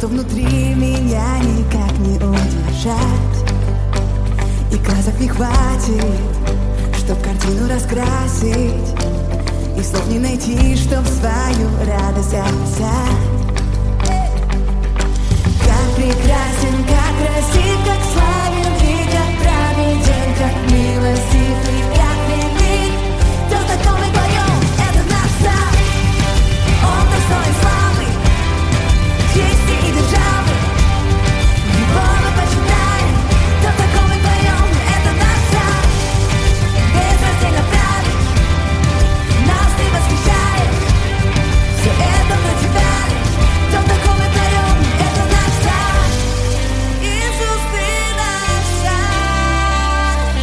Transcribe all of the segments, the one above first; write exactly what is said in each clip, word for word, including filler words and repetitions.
что внутри меня никак не удержать. И красок не хватит, чтоб картину раскрасить, и слов не найти, чтоб свою радость описать. Как прекрасен, как красив, как славен и как праведен, как милостив и как велик. Кто такой мы поем, это наш царь. Он достоин славы, чести и державы. Его мы почитаем. Кто такой мы поем, это наш царь. Безраздельно правит, нас ты восхищаешь. Все это про тебя лишь. Кто такой мы поем, это наш царь. Иисус, ты наш царь.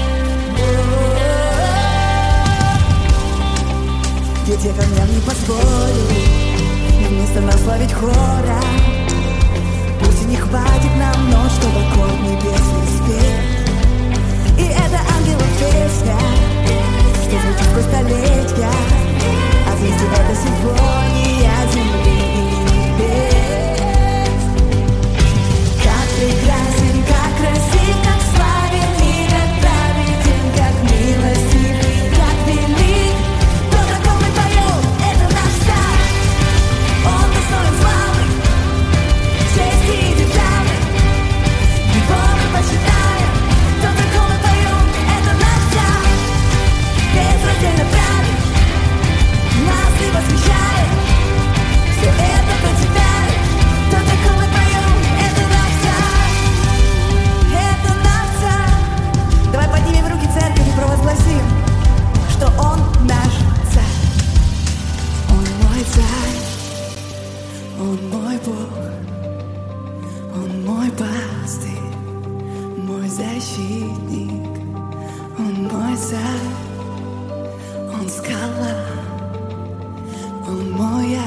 Ведь я камням не позволю вместо нас славить хора. Пусть и не хватит нам, но чтобы аккорд небесный спеть. И это ангелов песня, что звучит сквозь столетия, а вместе это симфония земли и небес. Как прекрасен, как красив, как славен и как праведен, как милостив и как велик. Кто такой мы поем, это наш царь. Он достоин славы, чести и державы. Его мы почитаем. Кто такой мы поем, это наш царь. Безраздельно правит, нас ты восхищаешь. Все это про тебя лишь. Кто такой мы поем, это наш царь. Это наш царь. Давай поднимем руки, церковь, и провозгласим, что он наш царь. Он мой царь, он мой Бог, он мой пастырь, мой защитник. Он мой царь, он скала, он мой